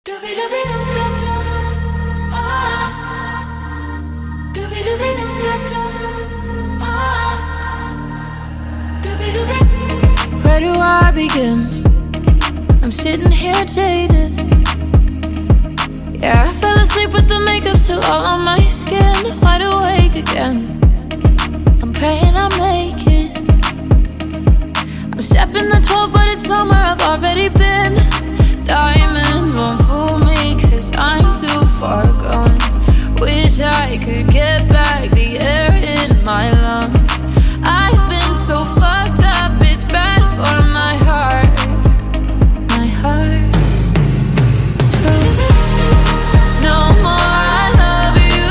Where do I begin? I'm sitting here jaded. Yeah, I fell asleep with the makeup still all on my skin. Wide awake again, I'm praying I make it. I'm stepping the 12, but it's summer, I've already been. Diamonds won't fool me, cause I'm too far gone. Wish I could get back the air in my lungs. I've been so fucked up, it's bad for my heart. My heart. So no more I love you.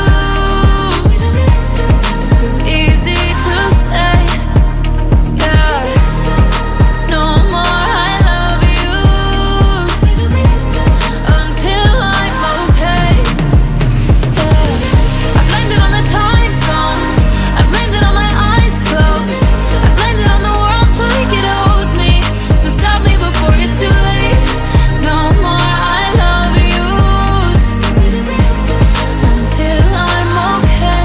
It's too easy to say. Yeah. No more I love you until I'm okay. Yeah. I blamed it on the time zones, I blamed it on my eyes closed, I blamed it on the world like it owes me. So stop me before it's too late. No more I love you until I'm okay.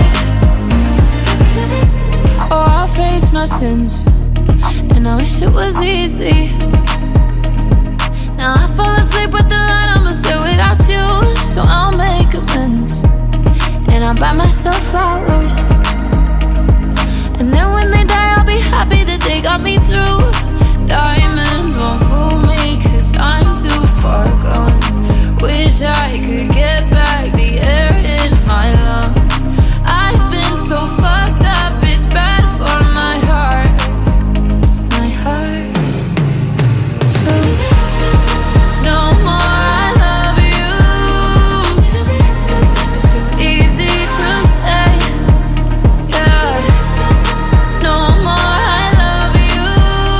Oh, I'll face my sins, and I wish it was easy. Now I fall asleep with the light, I'ma still without you. So I'll make amends, and I'll buy myself flowers. And then when they die, I'll be happy that they got me through. Diamonds won't fool me, cause I'm too far gone. Wish I could get back the air in my lungs. I've been so fucked up, it's bad for my heart. My heart. So no more I love you. It's too easy to say. Yeah. No more I love you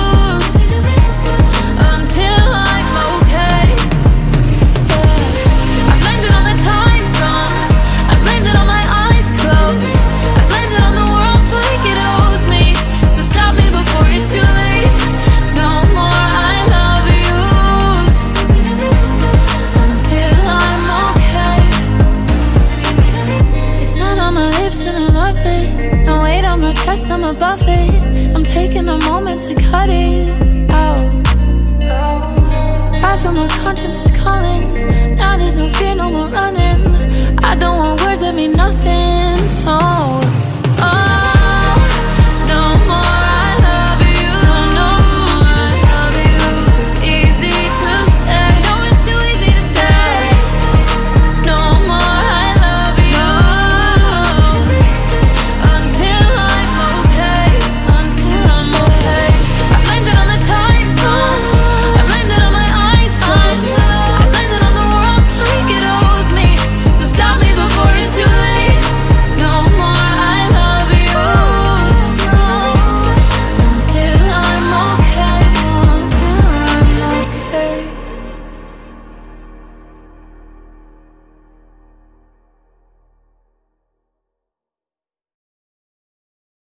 until I'm okay. Yeah. I blamed it on the time zones, I blamed it on my eyes closed, I blamed it on the world like it owes me. So stop me before it's too late. No more I love you until I'm okay. It's not on my lips and I love it. No weight on my chest, I'm above it. I'm taking a moment to cut it out. I feel my conscience is calling. Now there's no fear, no more running. I don't want words that mean nothing.